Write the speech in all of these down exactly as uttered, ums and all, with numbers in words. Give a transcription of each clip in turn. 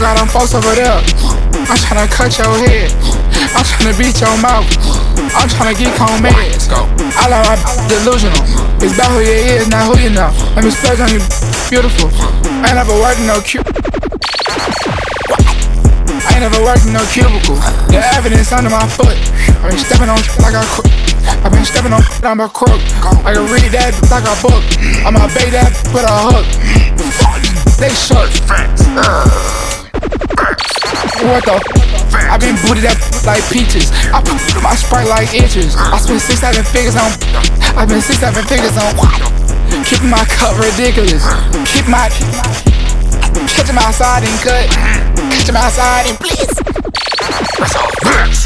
got them folks over there. I'm tryna cut your head. I'm tryna beat your mouth. I'm tryna get on meds. I like my delusional. It's about who you is, not who you know. Let me splurge on you, beautiful. I ain't never worked in no cube. I ain't never worked in no cubicle. The evidence under my foot. I been stepping on like a crook. I been stepping on on my crook. I can read that like a book. I'ma bait that with a hook. They shook. What the? I been booted up like peaches. I put my Sprite like inches. I spent six, seven figures on. I spent six, seven figures on. Keeping my cup ridiculous. Keep my. Catch him outside and cut. Catch him outside and please. That's all facts.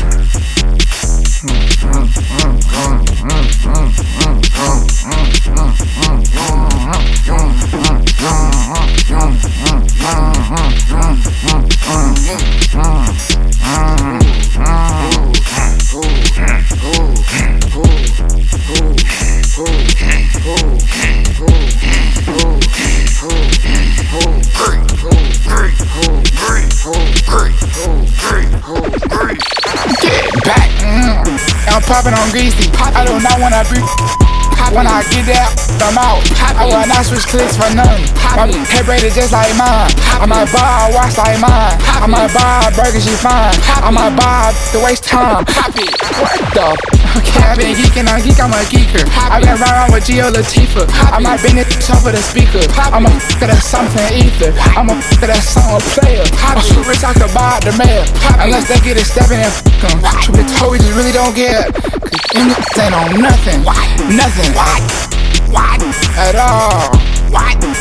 I'm popping on greasy. I do not wanna be. When I get there, I'm out. I will not switch clicks for none. My head braided just like mine. I might buy a watch like mine. I might buy a burger, she fine. I might buy to waste time. What the? Okay, I been geeking, I'm geek, I'm a geeker. I been riding with Gio Latifah. I might bend it up with a speaker. I'm a f*** that something ether. I'm a f*** that song player. I'm so rich I could buy the mail. Unless they get it stepping and f*** them. Truth be told, we just really don't care. Cause them ain't on nothing. Nothing. What? What? At all. What?